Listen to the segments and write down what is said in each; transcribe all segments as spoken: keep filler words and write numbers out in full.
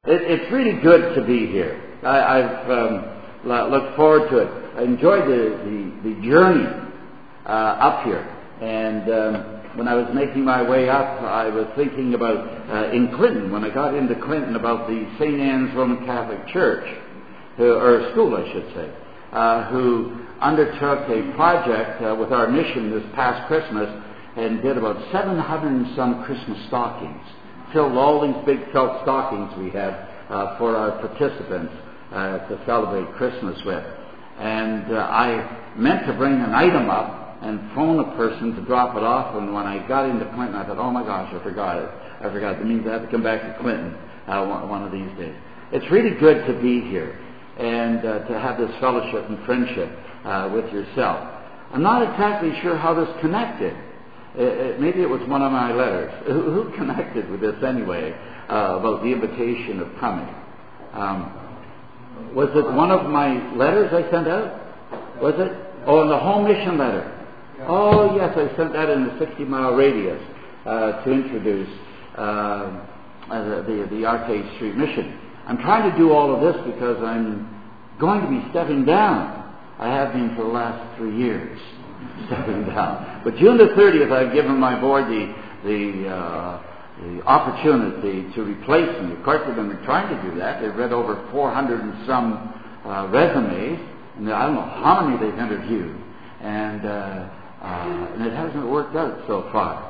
It, it's really good to be here. I, I've um, l- looked forward to it. I enjoyed the, the, the journey uh, up here. And um, when I was making my way up, I was thinking about, uh, in Clinton, when I got into Clinton, about the Saint Anne's Roman Catholic Church, who, or school, I should say, uh, who undertook a project uh, with our mission this past Christmas and did about seven hundred and some Christmas stockings. Filled all these big felt stockings we had uh, for our participants uh, to celebrate Christmas with. And uh, I meant to bring an item up and phone a person to drop it off, and when I got into Clinton, I thought, oh my gosh, I forgot it. I forgot it. It means I have to come back to Clinton uh, one, one of these days. It's really good to be here and uh, to have this fellowship and friendship uh, with yourself. I'm not exactly sure how this connected. It, maybe it was one of my letters. Who, who connected with this anyway uh, about the invitation of coming? Um, was it one of my letters I sent out? Was it? Oh, in the home mission letter. Oh, yes, I sent that in the sixty mile radius uh, to introduce uh, the, the Arcade Street mission. I'm trying to do all of this because I'm going to be stepping down. I have been for the last three years. Stepping down. But June the thirtieth, I've given my board the the, uh, the opportunity to replace me. Of course, they've been trying to do that. They've read over four hundred and some uh, resumes, and I don't know how many they've interviewed, and, uh, uh, and it hasn't worked out so far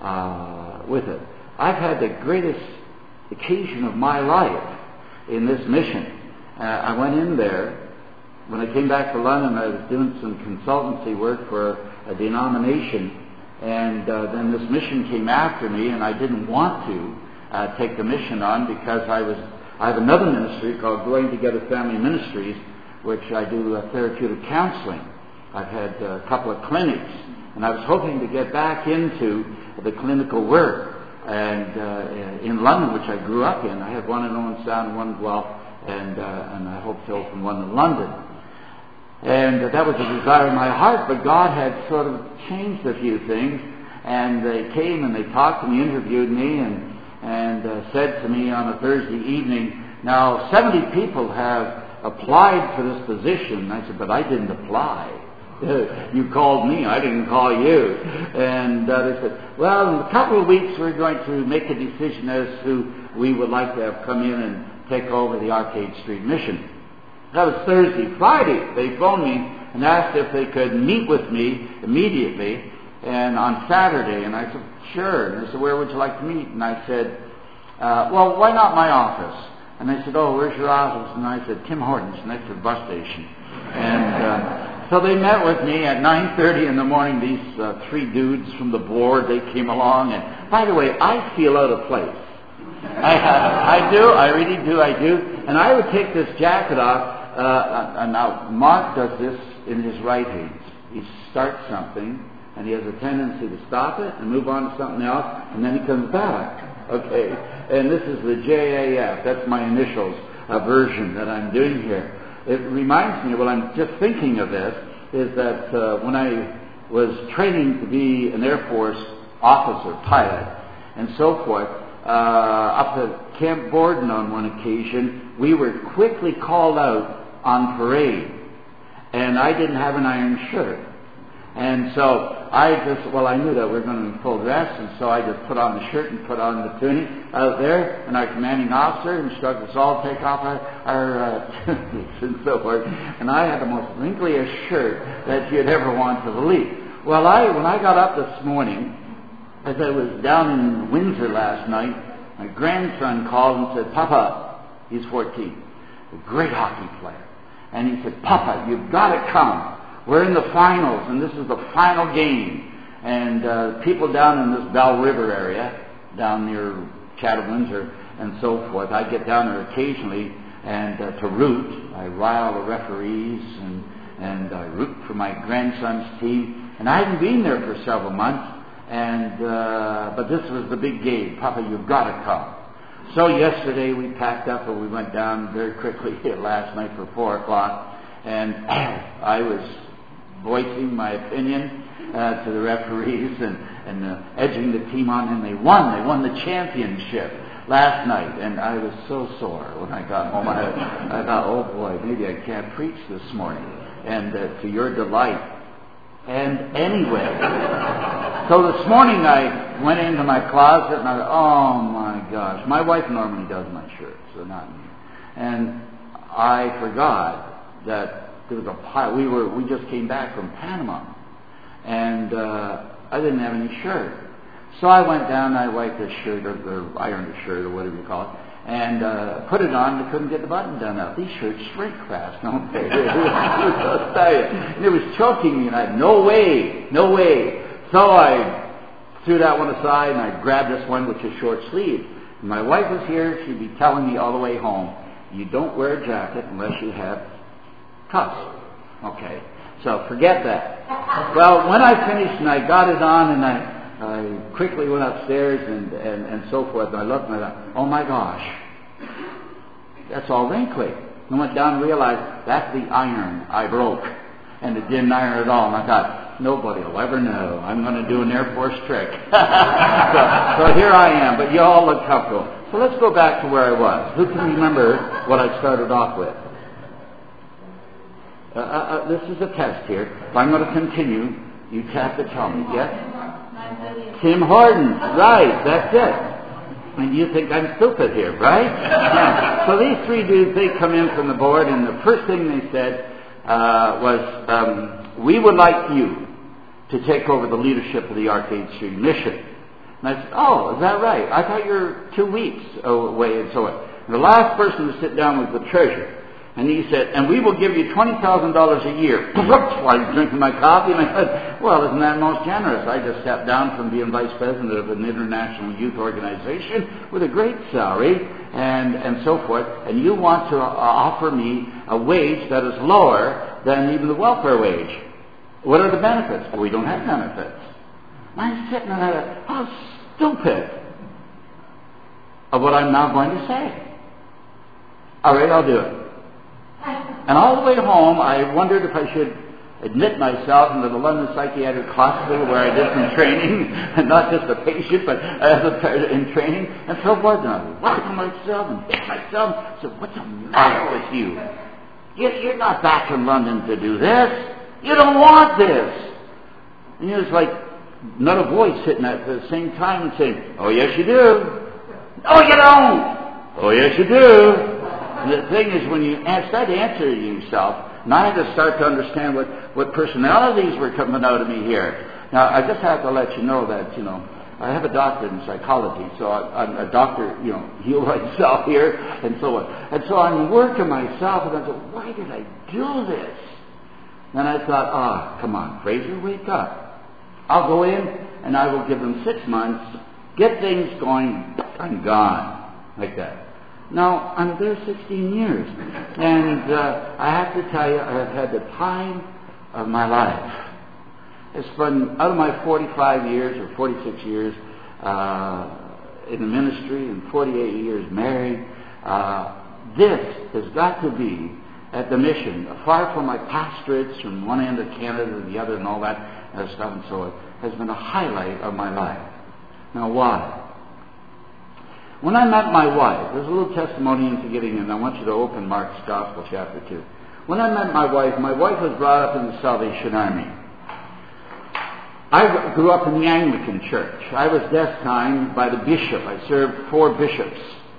uh, with it. I've had the greatest occasion of my life in this mission. Uh, I went in there. When I came back to London, I was doing some consultancy work for a denomination, and uh, then this mission came after me, and I didn't want to uh, take the mission on because I was I have another ministry called Growing Together Family Ministries, which I do uh, therapeutic counseling. I've had uh, a couple of clinics, and I was hoping to get back into the clinical work. And uh, in London, which I grew up in, I had one in Owen Sound and one in Guelph, and uh, and I hope to open one in London. And uh, that was a desire in my heart, but God had sort of changed a few things, and they came and they talked to me, interviewed me, and and uh, said to me on a Thursday evening, now seventy people have applied for this position. And I said, but I didn't apply. You called me, I didn't call you. And uh, they said, well, in a couple of weeks we're going to make a decision as to who we would like to have come in and take over the Arcade Street mission. That was Thursday. Friday, they phoned me and asked if they could meet with me immediately, and on Saturday. And I said, sure. And they said, where would you like to meet? And I said, uh, well, why not my office? And they said, oh, where's your office? And I said, Tim Hortons, next to the bus station. And uh, so they met with me at nine thirty in the morning. These uh, three dudes from the board, they came along. And by the way, I feel out of place. I, I do, I really do, I do. And I would take this jacket off. Uh, and now Mark does this in his writings. He starts something, and he has a tendency to stop it and move on to something else, and then he comes back. Okay, and this is the J A F. That's my initials uh, version that I'm doing here. It reminds me, well, I'm just thinking of this, is that uh, when I was training to be an Air Force officer, pilot, and so forth, uh, up at Camp Borden on one occasion, we were quickly called out on parade, and I didn't have an iron shirt. And so I just, well, I knew that we were going to be full dress, and so I just put on the shirt and put on the tunic out there, and our commanding officer instructed us all to take off our, our uh, tunics and so forth. And I had the most wrinkliest shirt that you'd ever want to believe. Well, I when I got up this morning, as I was down in Windsor last night, my grandson called and said, Papa, he's fourteen, a great hockey player. And he said, Papa, you've got to come. We're in the finals, and this is the final game. And uh, people down in this Bell River area, down near Chatham-Windsor and so forth, I get down there occasionally and uh, to root. I rile the referees, and, and I root for my grandson's team. And I hadn't been there for several months, and uh, but this was the big game. Papa, you've got to come. So yesterday we packed up and we went down very quickly last night for four o'clock, and I was voicing my opinion uh, to the referees and, and uh, edging the team on, and they won. They won the championship last night, and I was so sore when I got home. I, I thought, oh boy, maybe I can't preach this morning, and uh, to your delight. And anyway, so this morning I went into my closet, and I thought, oh my gosh, my wife normally does my shirts, so not me. And I forgot that there was a pile. We were we just came back from Panama, and uh, I didn't have any shirt. So I went down, I wiped the shirt, or, or ironed the shirt, or whatever you call it, and uh, put it on, and couldn't get the button done up. These shirts shrink fast, don't they? I'll tell you. And it was choking me, and I had no way, no way. So I threw that one aside, and I grabbed this one, which is short sleeve. And my wife was here, she'd be telling me all the way home, you don't wear a jacket unless you have cuffs. Okay, so forget that. Well, when I finished, and I got it on, and I I quickly went upstairs and, and, and so forth, and I looked and I thought, oh my gosh, that's all wrinkly. I went down and realized that's the iron I broke, and it didn't iron at all. And I thought, nobody will ever know. I'm going to do an Air Force trick. so, so here I am, but you all look comfortable. So let's go back to where I was. Who can remember what I started off with? Uh, uh, this is a test here. If I'm going to continue, you have to tell me, yes? Tim Hortons, right, that's it. And you think I'm stupid here, right? Yeah. So these three dudes, they come in from the board, and the first thing they said uh, was, um, we would like you to take over the leadership of the Arcade Street mission. And I said, oh, is that right? I thought you were two weeks away and so on. And the last person to sit down was the treasurer. And he said, and we will give you twenty thousand dollars a year. While I was drinking my coffee, and I said, well, isn't that most generous? I just stepped down from being vice president of an international youth organization with a great salary and, and so forth, and you want to uh, offer me a wage that is lower than even the welfare wage. What are the benefits? Well, we don't have benefits. And I'm sitting and I thought, how stupid of what I'm now going to say. All right, I'll do it. And all the way home, I wondered if I should admit myself into the London Psychiatric Hospital where I did some training, and not just a patient, but as a, in training, and so forth. And I laughed to myself and bit myself. I said, what's the matter with you? You're not back in London to do this. You don't want this. And it was like another voice sitting at the same time and saying, oh, yes, you do. No, you don't. Oh, yes, you do. And the thing is, when you start answering yourself, now I had to start to understand what, what personalities were coming out of me here. Now, I just have to let you know that, you know, I have a doctorate in psychology, so I, I'm a doctor, you know, heal myself here, and so on. And so I'm working myself, and I thought, why did I do this? Then I thought, ah, oh, come on, Fraser, wake up. I'll go in, and I will give them six months, get things going, I'm gone, like that. Now, I'm there sixteen years, and uh, I have to tell you, I have had the time of my life. It's been, out of my forty-five years or forty-six years uh, in the ministry and forty-eight years married, uh, this has got to be at the mission, far from my pastorates from one end of Canada to the other and all that uh, stuff and so on, has been a highlight of my life. Now, why? When I met my wife, there's a little testimony into getting in. I want you to open Mark's Gospel, chapter two. When I met my wife, my wife was brought up in the Salvation Army. I grew up in the Anglican Church. I was destined by the bishop. I served four bishops.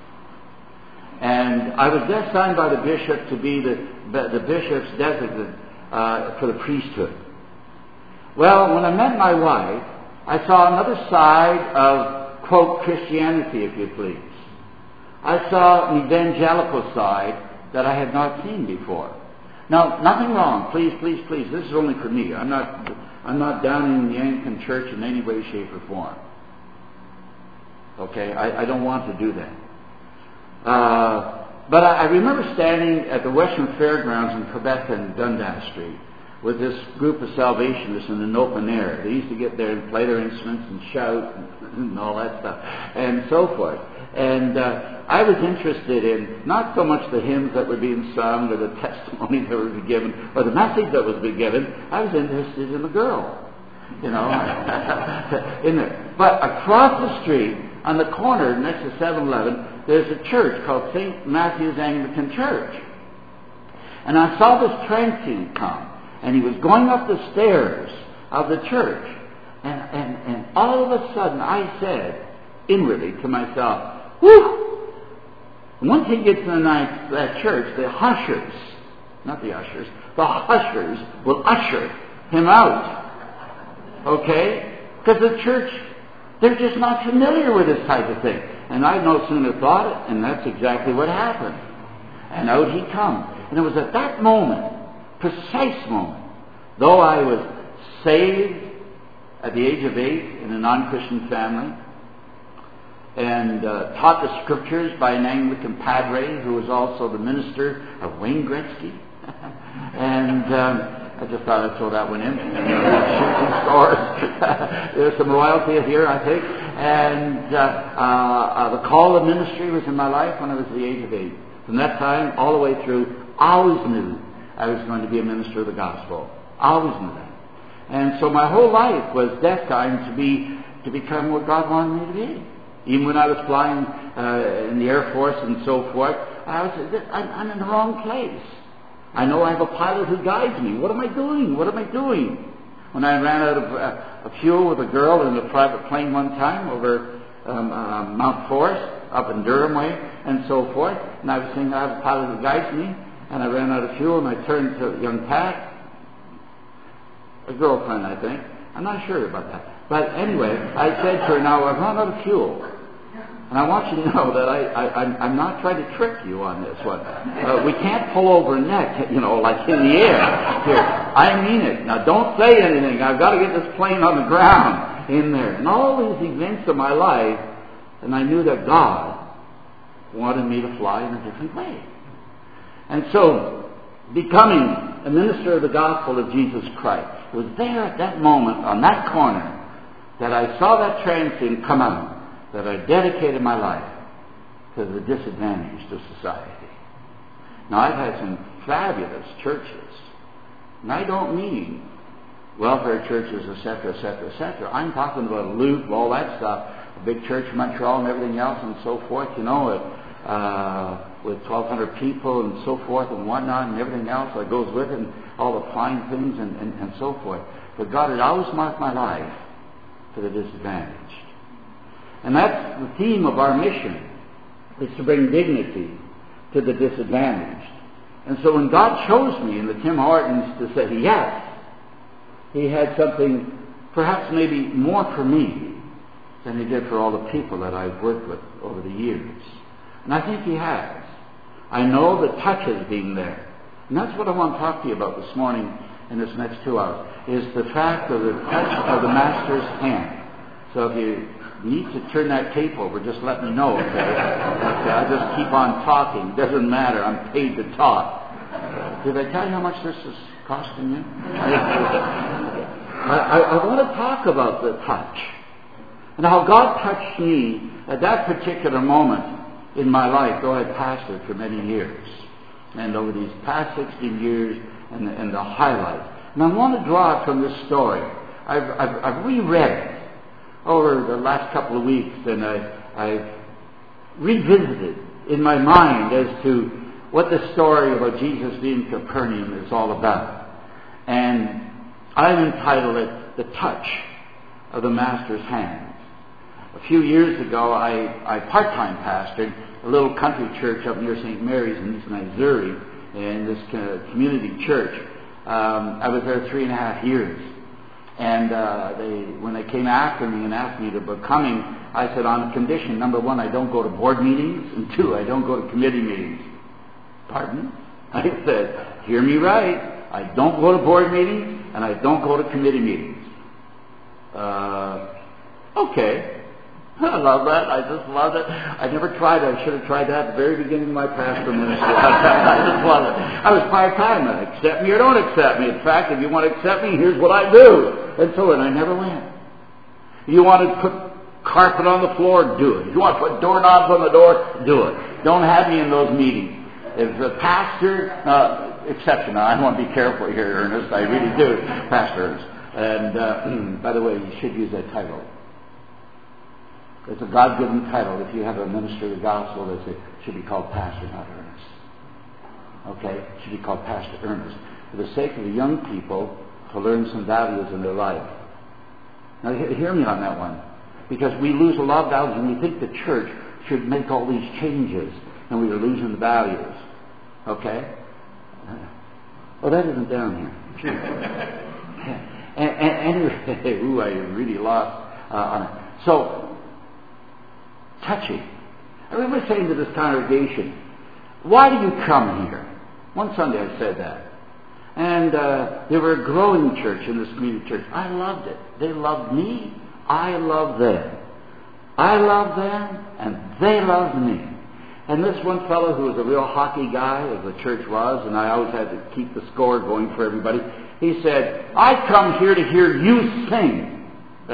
And I was destined by the bishop to be the, the bishop's designate uh, for the priesthood. Well, when I met my wife, I saw another side of, quote, Christianity, if you please. I saw an evangelical side that I had not seen before. Now, nothing wrong. Please, please, please. This is only for me. I'm not, I'm not down in the Anglican Church in any way, shape, or form. Okay? I, I don't want to do that. Uh, but I, I remember standing at the Western Fairgrounds in Quebec and Dundas Street with this group of Salvationists in an open air. They used to get there and play their instruments and shout and, and all that stuff and so forth. And uh, I was interested in not so much the hymns that were being sung or the testimonies that were being given or the message that was being given. I was interested in the girl, you know, in there. But across the street on the corner next to seven eleven, there's a church called Saint Matthew's Anglican Church. And I saw this transient come, and he was going up the stairs of the church. And, and, and all of a sudden I said inwardly to myself, whew! And once he gets in the night, that church, the hushers, not the ushers, the hushers will usher him out. Okay? Because the church, they're just not familiar with this type of thing. And I no sooner thought it, and that's exactly what happened. And out he come. And it was at that moment, precise moment, though I was saved at the age of eight in a non-Christian family, and uh, taught the scriptures by an Anglican padre who was also the minister of Wayne Gretzky. and um, I just thought I'd throw that one in. Shooting stars. There's some royalty here, I think. And uh, uh, uh, the call of ministry was in my life when I was the age of eight. From that time, all the way through, I always knew I was going to be a minister of the gospel. I always knew that. And so my whole life was destined to be to become what God wanted me to be. Even when I was flying uh, in the Air Force and so forth, I was I'm, I'm in the wrong place. I know I have a pilot who guides me. What am I doing? What am I doing? When I ran out of uh, fuel with a girl in a private plane one time over um, uh, Mount Forest, up in Durham way, and so forth, and I was saying I have a pilot who guides me, and I ran out of fuel, and I turned to young Pat, a girlfriend, I think. I'm not sure about that. But anyway, I said to her, now I've run out of fuel. And I want you to know that I, I, I'm, I'm not trying to trick you on this one. Uh, we can't pull over neck, you know, like in the air. Here, I mean it. Now don't say anything. I've got to get this plane on the ground in there. And all these events of my life, and I knew that God wanted me to fly in a different way. And so, becoming a minister of the gospel of Jesus Christ was there at that moment, on that corner, that I saw that transient come out, that I dedicated my life to the disadvantaged of society. Now, I've had some fabulous churches, and I don't mean welfare churches, et cetera, et cetera, et cetera. I'm talking about Loop, all that stuff, a big church in Montreal and everything else and so forth, you know, uh, with twelve hundred people and so forth and whatnot and everything else that goes with it and all the fine things and, and, and so forth. But God had always marked my life for the disadvantaged. And that's the theme of our mission, is to bring dignity to the disadvantaged. And so when God chose me in the Tim Hortons to say yes, He had something perhaps maybe more for me than He did for all the people that I've worked with over the years. And I think He has. I know the touch has been there. And that's what I want to talk to you about this morning in this next two hours, is the fact of the touch of the Master's hand. So if you need to turn that tape over, just let me know, okay? Okay, I'll just keep on talking. It doesn't matter. I'm paid to talk. Uh, did I tell you how much this is costing you? I, I, I want to talk about the touch and how God touched me at that particular moment in my life, though I pastored for many years, and over these past sixteen years, and the, and the highlights. And I want to draw it from this story. I've, I've, I've reread it over the last couple of weeks, and I, I've revisited in my mind as to what the story about Jesus being Capernaum is all about. And I've entitled it, The Touch of the Master's Hand. A few years ago, I, I part-time pastored a little country church up near Saint Mary's in East Missouri, in this uh, community church. Um, I was there three and a half years. And uh, they, when they came after me and asked me to be coming, I said, on a condition, number one, I don't go to board meetings, and two, I don't go to committee meetings. Pardon? I said, hear me right. I don't go to board meetings, and I don't go to committee meetings. Uh, okay. I love that. I just love it. I never tried it. I should have tried that at the very beginning of my pastor ministry. I just love it. I was part-time. Accept me or don't accept me. In fact, if you want to accept me, here's what I do. And so and I never went. You want to put carpet on the floor? Do it. You want to put doorknobs on the door? Do it. Don't have me in those meetings. If a pastor, uh, exception, I want to be careful here, Ernest. I really do. Pastor Ernest. And uh, by the way, you should use that title. It's a God-given title. If you have a minister of the gospel, it should be called Pastor, not Ernest. Okay? It should be called Pastor Ernest. For the sake of the young people to learn some values in their life. Now, hear me on that one. Because we lose a lot of values and we think the church should make all these changes and we are losing the values. Okay? Well, that isn't down here. and, and, anyway, ooh, I really lost uh, on it. So, touchy. I mean, we're saying to this congregation, why do you come here? One Sunday I said that. And uh, they were a growing church in this community church. I loved it. They loved me. I loved them. I loved them, and they loved me. And this one fellow who was a real hockey guy, as the church was, and I always had to keep the score going for everybody, he said, I come here to hear you sing.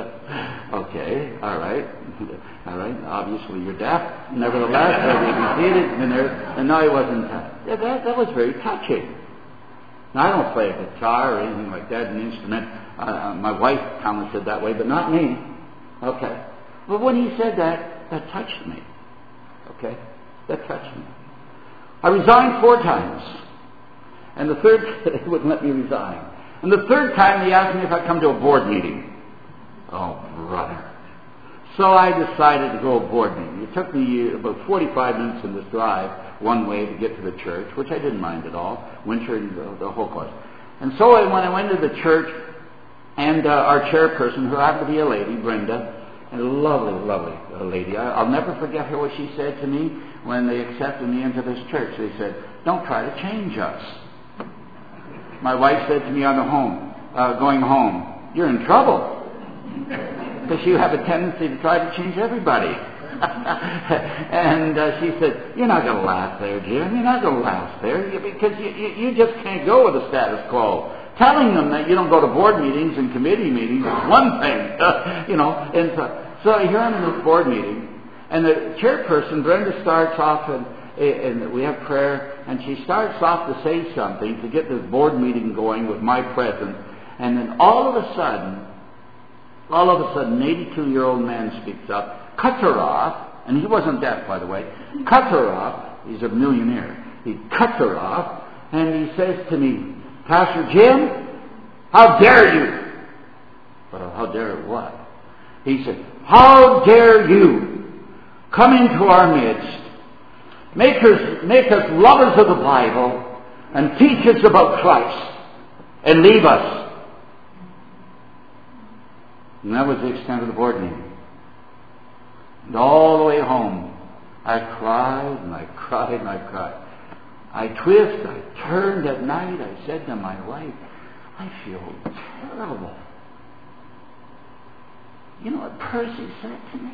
Okay, all right. All right, obviously you're deaf. Nevertheless, I think he did it, and, there, and now he wasn't. Yeah, that, that was very touching. Now, I don't play a guitar or anything like that, an instrument. Uh, my wife kind of said that way, but not me. Okay. But when he said that, that touched me. Okay? That touched me. I resigned four times. And the third, they wouldn't let me resign. And the third time, they asked me if I'd come to a board meeting. Oh, brother. So I decided to go to a board meeting. It took me about forty-five minutes in this drive one way to get to the church, which I didn't mind at all, winter and the, the whole course. And so I, when I went to the church, and uh, our chairperson, who happened to be a lady, Brenda, and a lovely, lovely uh, lady, I, I'll never forget her what she said to me when they accepted me into this church. They said, don't try to change us. My wife said to me on the home, uh, going home, you're in trouble. Because you have a tendency to try to change everybody. and uh, she said, you're not going to last there, Jim. You're not going to last there because you, you, you just can't go with the status quo. Telling them that you don't go to board meetings and committee meetings is one thing, you know. And so, so here I'm in this board meeting, and the chairperson, Brenda, starts off, and, and we have prayer, and she starts off to say something to get this board meeting going with my presence, and then all of a sudden, all of a sudden, an eighty-two-year-old man speaks up, cuts her off, and he wasn't deaf, by the way, cuts her off. He's a millionaire. He cuts her off, and he says to me, Pastor Jim, how dare you? Well, how dare what? He said, how dare you come into our midst, make us, make us lovers of the Bible, and teach us about Christ, and leave us. And that was the extent of the board meeting. And all the way home, I cried and I cried and I cried. I twisted, I turned at night, I said to my wife, I feel terrible. You know what Percy said to me?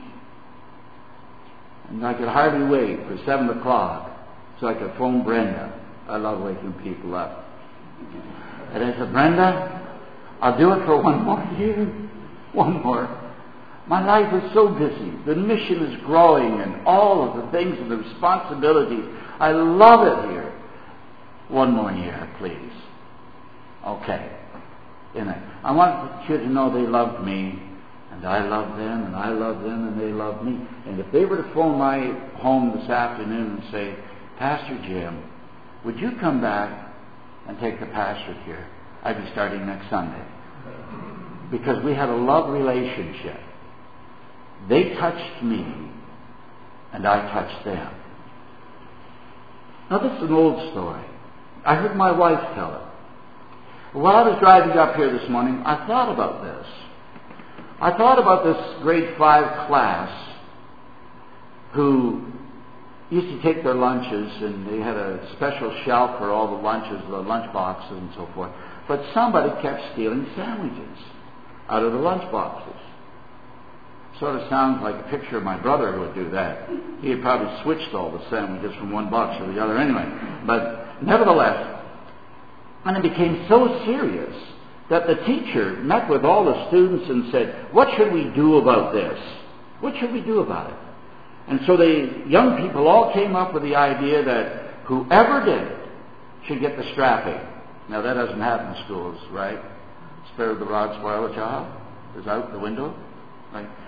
And I could hardly wait for seven o'clock so I could phone Brenda. I love waking people up. And I said, Brenda, I'll do it for one more year. One more. My life is so busy. The mission is growing and all of the things and the responsibilities. I love it here. One more year, please. Okay. In it. I want you to know they loved me, and I love them, and I love them, and they love me. And if they were to phone my home this afternoon and say, Pastor Jim, would you come back and take the pastorate here? I'd be starting next Sunday. Because we had a love relationship. They touched me, and I touched them. Now, this is an old story. I heard my wife tell it. While I was driving up here this morning, I thought about this. I thought about this grade five class who used to take their lunches, and they had a special shelf for all the lunches, the lunch boxes and so forth. But somebody kept stealing sandwiches out of the lunch boxes. Sort of sounds like a picture of my brother who would do that. He had probably switched all the sandwiches from one box to the other anyway. But nevertheless, and it became so serious that the teacher met with all the students and said, what should we do about this? What should we do about it? And so the young people all came up with the idea that whoever did it should get the strapping. Now that doesn't happen in schools, right? Spare the rod, spoil the child is out the window, right?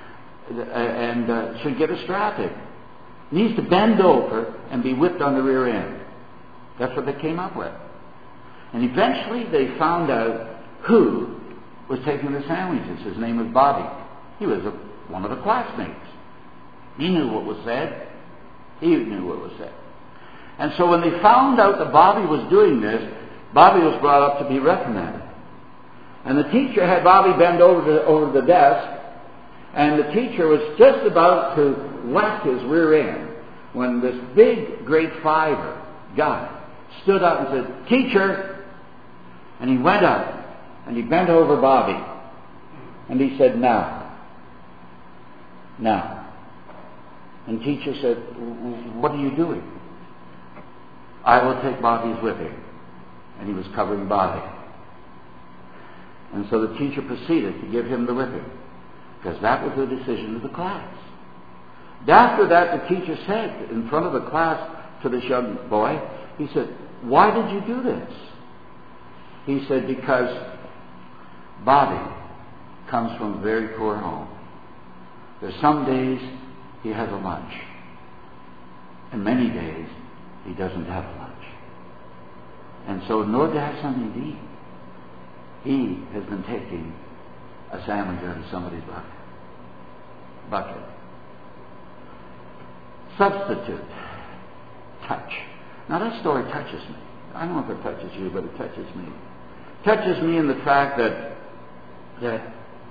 and uh, should get a strapping. Needs to bend over and be whipped on the rear end. That's what they came up with. And eventually they found out who was taking the sandwiches. His name was Bobby. He was a, one of the classmates. He knew what was said. He knew what was said. And so when they found out that Bobby was doing this, Bobby was brought up to be reprimanded. And the teacher had Bobby bend over the, over the desk, and the teacher was just about to whack his rear end when this big grade fiver guy stood up and said, "Teacher!" And he went up and he bent over Bobby and he said, "Now. Now." And the teacher said, "What are you doing?" "I will take Bobby's whipping." And he was covering Bobby. And so the teacher proceeded to give him the whipping, because that was the decision of the class. After that, the teacher said in front of the class to this young boy, he said, "Why did you do this?" He said, "Because Bobby comes from a very poor home. There's some days he has a lunch, and many days he doesn't have a lunch. And so in order to have something to eat, he has been taking a sandwich out of somebody's bucket. bucket. Substitute. Touch. Now that story touches me. I don't know if it touches you, but it touches me. It touches me in the fact that that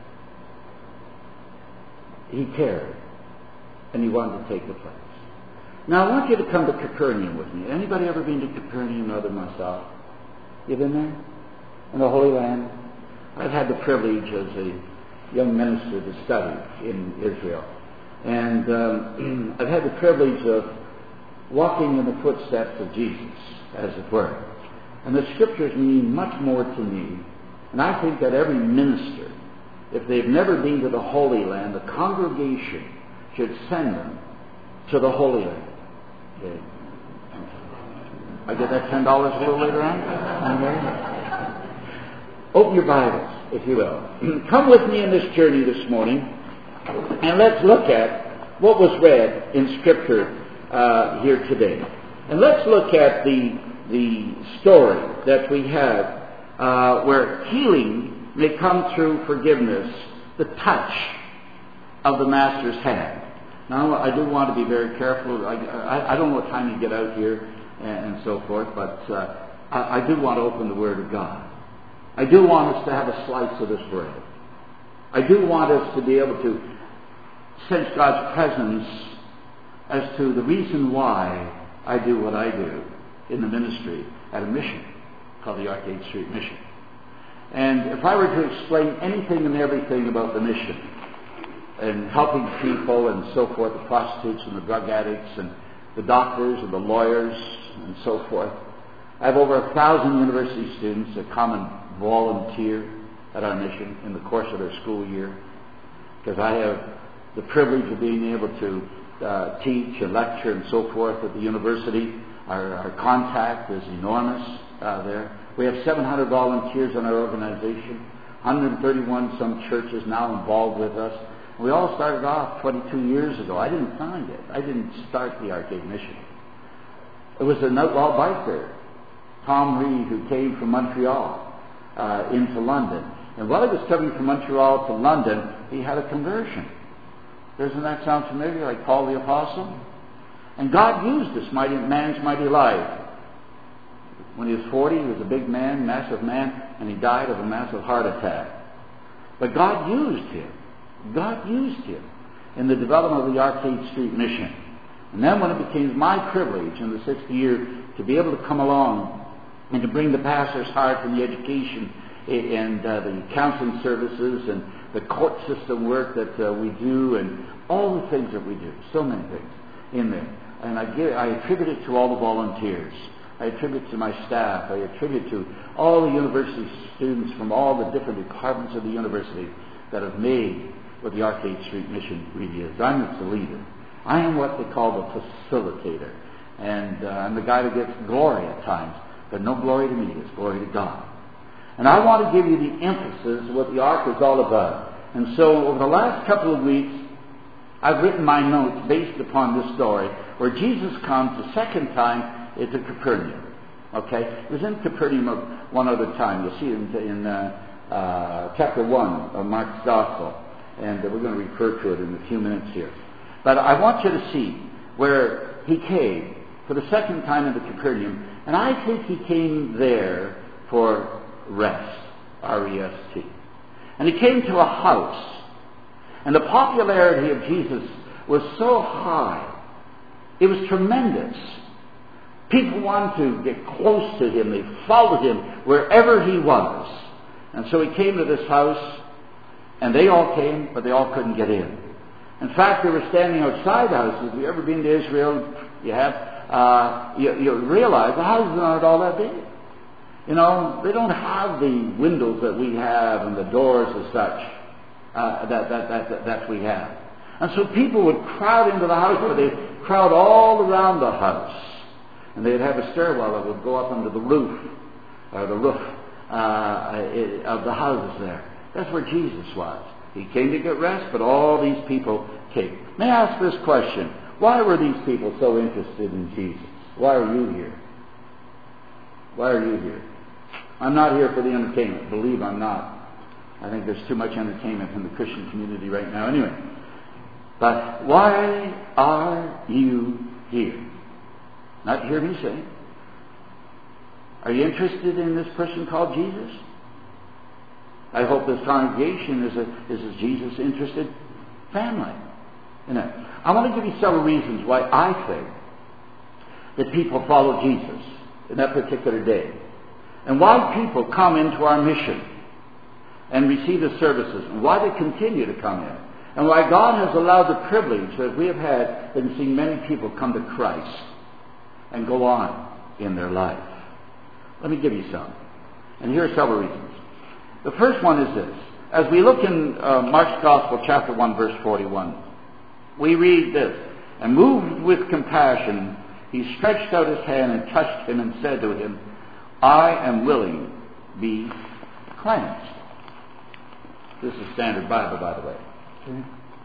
he cared and he wanted to take the place. Now I want you to come to Capernaum with me. Anybody ever been to Capernaum other than myself? You been there? In the Holy Land? I've had the privilege as a young minister to study in Israel. And um, I've had the privilege of walking in the footsteps of Jesus, as it were. And the Scriptures mean much more to me. And I think that every minister, if they've never been to the Holy Land, the congregation should send them to the Holy Land. Okay. I get that ten dollars a little later on? Okay. Open your Bibles, if you will. Come with me in this journey this morning, and let's look at what was read in Scripture uh, here today. And let's look at the, the story that we have uh, where healing may come through forgiveness, the touch of the Master's hand. Now, I do want to be very careful. I, I, I don't know what time you get out here and, and so forth, but uh, I, I do want to open the Word of God. I do want us to have a slice of this bread. I do want us to be able to sense God's presence as to the reason why I do what I do in the ministry at a mission called the Arcade Street Mission. And if I were to explain anything and everything about the mission, and helping people and so forth, the prostitutes and the drug addicts and the doctors and the lawyers and so forth. I have over a thousand university students that come and volunteer at our mission in the course of their school year, because I have the privilege of being able to uh, teach and lecture and so forth at the university. Our, our contact is enormous uh, there. We have seven hundred volunteers in our organization, one hundred thirty-one some churches now involved with us. We all started off twenty-two years ago. I didn't find it. I didn't start the Arcade Mission. It was an outlaw biker, Tom Reed, who came from Montreal uh, into London. And while he was coming from Montreal to London, he had a conversion. Doesn't that sound familiar, like Paul the Apostle? And God used this mighty man's mighty life. When he was forty, he was a big man, massive man, and he died of a massive heart attack. But God used him. God used him in the development of the Arcade Street Mission. And then when it became my privilege in the sixth year to be able to come along and to bring the pastor's heart and the education and uh, the counseling services and the court system work that uh, we do and all the things that we do, so many things in there. And I, give, I attribute it to all the volunteers. I attribute it to my staff. I attribute it to all the university students from all the different departments of the university that have made what the Arcade Street Mission really is. I'm its leader. I am what they call the facilitator. And uh, I'm the guy that gets glory at times. But no glory to me, it's glory to God. And I want to give you the emphasis of what the Ark is all about. And so over the last couple of weeks, I've written my notes based upon this story where Jesus comes the second time into Capernaum. Okay? It was in Capernaum one other time. You'll see it in, in uh, uh, chapter one of Mark's Gospel. And uh, we're going to refer to it in a few minutes here. But I want you to see where he came for the second time into Capernaum. And I think he came there for rest. R E S T. And he came to a house. And the popularity of Jesus was so high. It was tremendous. People wanted to get close to him. They followed him wherever he was. And so he came to this house, and they all came, but they all couldn't get in. In fact, they were standing outside houses. Have you ever been to Israel? You have. Uh, you, you realize the houses aren't all that big. You know, they don't have the windows that we have and the doors as such uh, that, that, that, that, that we have. And so people would crowd into the house, but they'd crowd all around the house. And they'd have a stairwell that would go up under the roof, or the roof uh, of the houses there. That's where Jesus was. He came to get rest, but all these people came. May I ask this question? Why were these people so interested in Jesus? Why are you here? Why are you here? I'm not here for the entertainment. Believe I'm not. I think there's too much entertainment in the Christian community right now. Anyway, but why are you here? Not hear me say. Are you interested in this person called Jesus? I hope this congregation is a, is a Jesus-interested family. You know, I want to give you several reasons why I think that people follow Jesus in that particular day. And why people come into our mission and receive the services, and why they continue to come in. And why God has allowed the privilege that we have had in seeing many people come to Christ and go on in their life. Let me give you some. And here are several reasons. The first one is this. As we look in uh, Mark's Gospel, chapter one, verse forty-one, we read this. And moved with compassion, he stretched out his hand and touched him and said to him, I am willing, be cleansed. This is Standard Bible, by the way. Okay.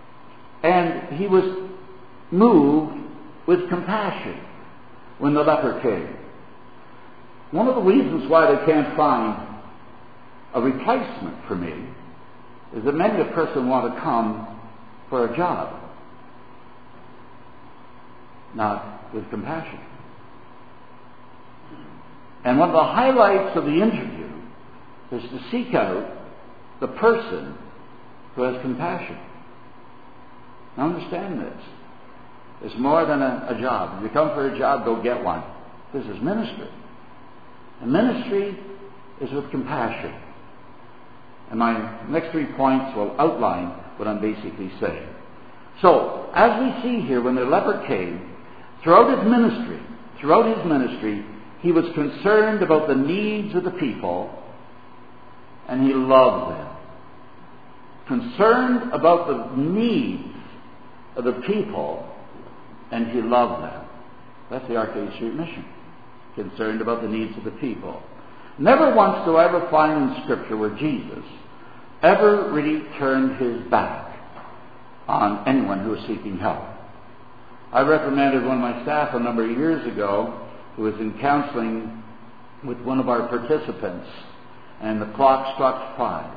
And he was moved with compassion when the leper came. One of the reasons why they can't find a replacement for me is that many a person want to come for a job, not with compassion. And one of the highlights of the interview is to seek out the person who has compassion. Now understand this. It's more than a, a job. If you come for a job, go get one. This is ministry. And ministry is with compassion. And my next three points will outline what I'm basically saying. So, as we see here, when the leper came, throughout his ministry, throughout his ministry, he was concerned about the needs of the people, and he loved them. Concerned about the needs of the people, and he loved them. That's the Arcade Street mission. Concerned about the needs of the people. Never once do I ever find in Scripture where Jesus ever really turned his back on anyone who was seeking help. I reprimanded one of my staff a number of years ago who was in counseling with one of our participants, and the clock struck five.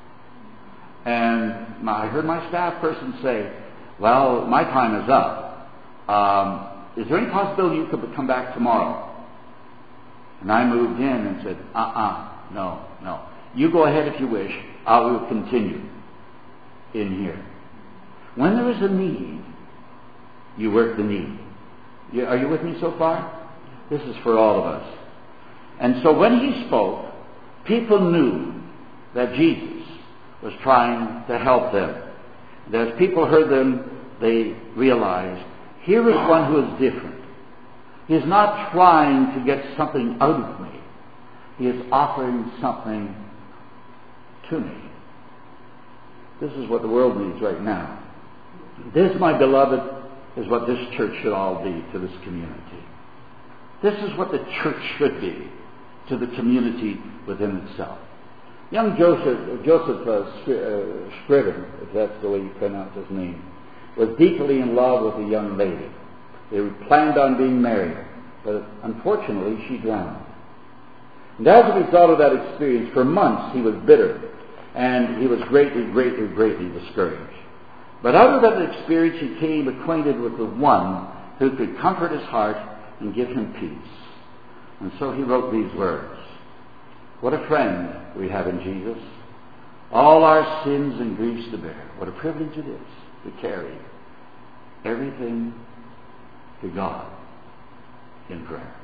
And my, I heard my staff person say, well, my time is up. Um, is there any possibility you could come back tomorrow? And I moved in and said, uh-uh, no, no. You go ahead if you wish. I will continue in here. When there is a need, you work the need. You, are you with me so far? This is for all of us. And so when he spoke, people knew that Jesus was trying to help them. And as people heard them, they realized, here is one who is different. He is not trying to get something out of me. He is offering something to me. This is what the world needs right now. This, my beloved, is what this church should all be to this community. This is what the church should be to the community within itself. Young Joseph, Joseph uh, Scriven, if that's the way you pronounce his name, was deeply in love with a young lady. They planned on being married, but unfortunately she drowned. And as a result of that experience, for months he was bitter, and he was greatly, greatly, greatly discouraged. But out of that experience he became acquainted with the one who could comfort his heart and give him peace. And so he wrote these words. What a friend we have in Jesus. All our sins and griefs to bear. What a privilege it is to carry everything to God in prayer.